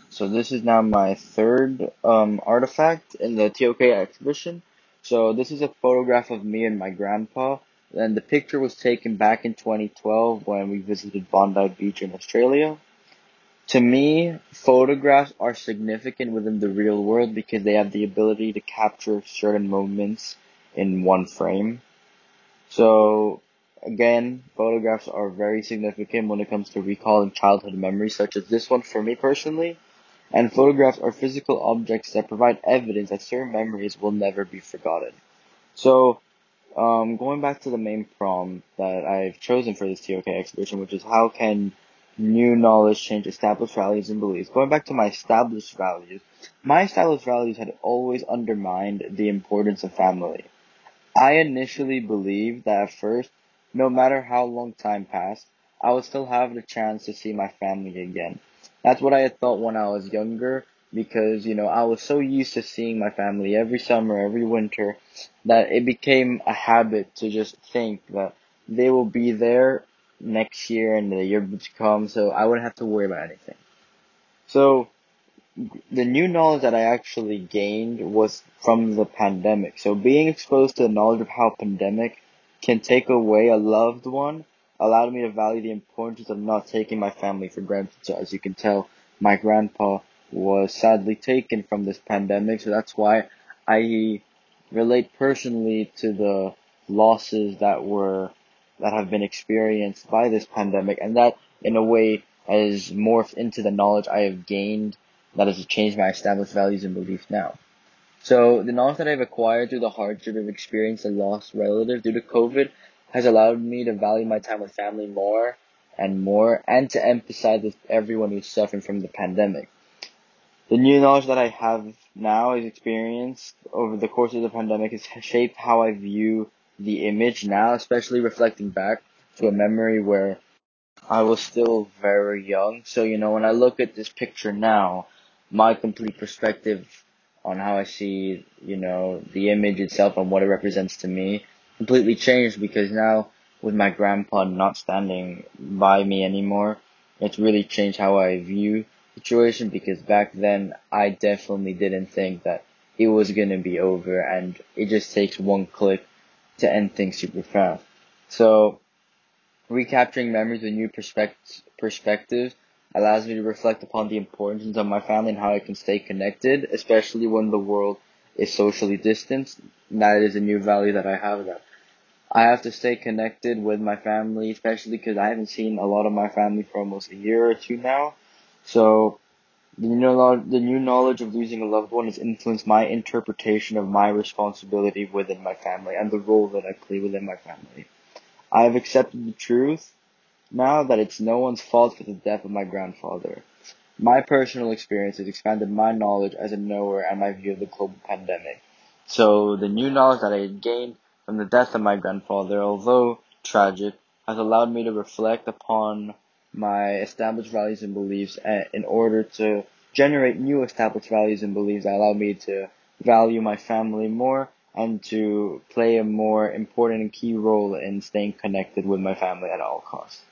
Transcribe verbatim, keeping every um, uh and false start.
So this is now my third um, artifact in the T O K exhibition. So this is a photograph of me and my grandpa, and the picture was taken back in twenty twelve when we visited Bondi Beach in Australia. To me, photographs are significant within the real world because they have the ability to capture certain moments in one frame. So again, photographs are very significant when it comes to recalling childhood memories, such as this one for me personally. And photographs are physical objects that provide evidence that certain memories will never be forgotten. So, um, going back to the main prompt that I've chosen for this T O K exhibition, which is how can new knowledge change established values and beliefs? Going back to my established values, my established values had always undermined the importance of family. I initially believed that at first, no matter how long time passed, I would still have the chance to see my family again. That's what I had thought when I was younger because, you know, I was so used to seeing my family every summer, every winter, that it became a habit to just think that they will be there next year and the year to come, so I wouldn't have to worry about anything. So, the new knowledge that I actually gained was from the pandemic. So being exposed to the knowledge of how pandemic can take away a loved one allowed me to value the importance of not taking my family for granted. So as you can tell, my grandpa was sadly taken from this pandemic. So that's why I relate personally to the losses that were that have been experienced by this pandemic, and that in a way has morphed into the knowledge I have gained that has changed my established values and beliefs now. So the knowledge that I've acquired through the hardship of experiencing a lost relative due to COVID has allowed me to value my time with family more and more, and to emphasize with everyone who's suffering from the pandemic. The new knowledge that I have now is experienced over the course of the pandemic has shaped how I view the image now, especially reflecting back to a memory where I was still very young. So, you know, when I look at this picture now, my complete perspective on how I see, you know, the image itself and what it represents to me completely changed because now with my grandpa not standing by me anymore, it's really changed how I view the situation because back then I definitely didn't think that it was going to be over and it just takes one click to end things super fast. So, recapturing memories with new perspect- perspectives allows me to reflect upon the importance of my family and how I can stay connected, especially when the world is socially distanced. That is a new value that I have, that I have to stay connected with my family, especially because I haven't seen a lot of my family for almost a year or two now. So the new knowledge, the new knowledge of losing a loved one has influenced my interpretation of my responsibility within my family and the role that I play within my family. I have accepted the truth now that it's no one's fault for the death of my grandfather. My personal experience has expanded my knowledge as a knower and my view of the global pandemic. So the new knowledge that I had gained from the death of my grandfather, although tragic, has allowed me to reflect upon my established values and beliefs in order to generate new established values and beliefs that allow me to value my family more and to play a more important and key role in staying connected with my family at all costs.